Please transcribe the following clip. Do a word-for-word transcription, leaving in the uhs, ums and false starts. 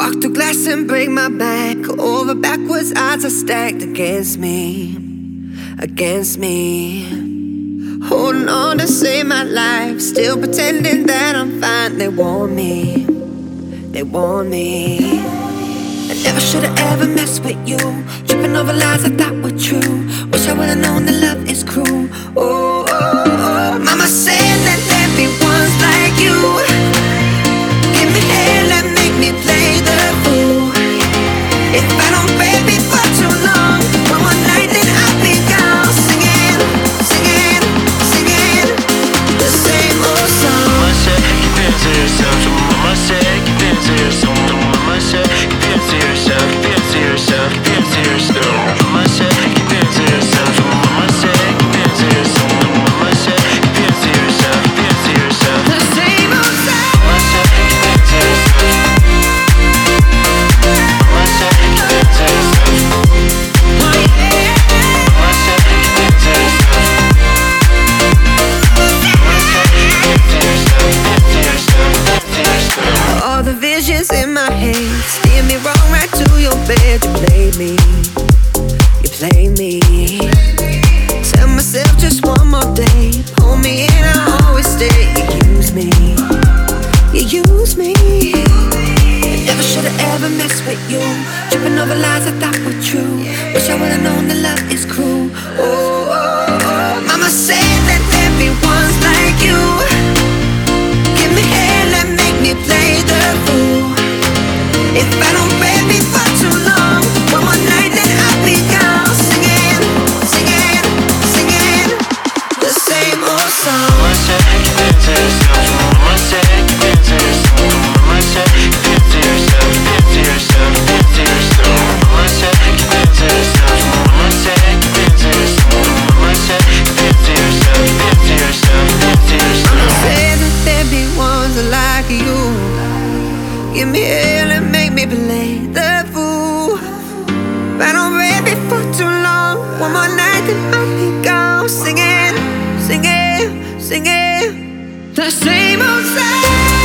Walk through glass and break my back. Over backwards, odds are stacked against me, against me. Holding on to save my life, still pretending that I'm fine. They warn me, they warn me. I never should've ever messed with you, tripping over lies I thought were true. Wish I would've known that love is cruel. Oh, oh, oh. Mama said that there'd be ones like you. Give me hell and make me play the fool. If I don't baby for too long, one more night then I'll be gone. Singing, singing, singing the same old song. Mama said, keep it to yourself. Mama said, keep it to yourself. Mama said, keep it to yourself. Keep it to yourself. Keep it to yourself. Mama said, keep it to yourself. Mama said, keep it to yourself. Mama said, keep it to yourself. Keep it to yourself. The same old song. Mama said, keep it to yourself. Mama said, keep it to yourself. Oh yeah. Mama said, keep it to yourself. Mama said, keep it to yourself. Keep it to yourself. Keep it to yourself. All the visions in my head steer me wrong right to your bed. You played me, you played me. Tell myself just one more day, pull me in, I always stay. You use me, you use me. I never should've ever messed with you, tripping over lies I thought were true. Wish I would've known that love is cruel. Oh, oh, oh. Mama said that there'd be ones like you. Give me hell and make me play the fool. If I don't baby for too long, one more night then I'll be gone. Singing, singing, singing the same old song. Mama said, keep it to yourself. Mama said, keep it to yourself. Mama said, keep it to yourself. Keep it to yourself. Keep it to yourself. Mama said, keep it to yourself. Mama said, keep it to yourself. Mama said, keep it to yourself. Keep it to yourself. Keep it to yourself. Mama said that there'd be ones like you. Give me hell and make me play the fool. But I'm ready for too long. One more night then I'll be gone. Singing, singing, singing the same old song.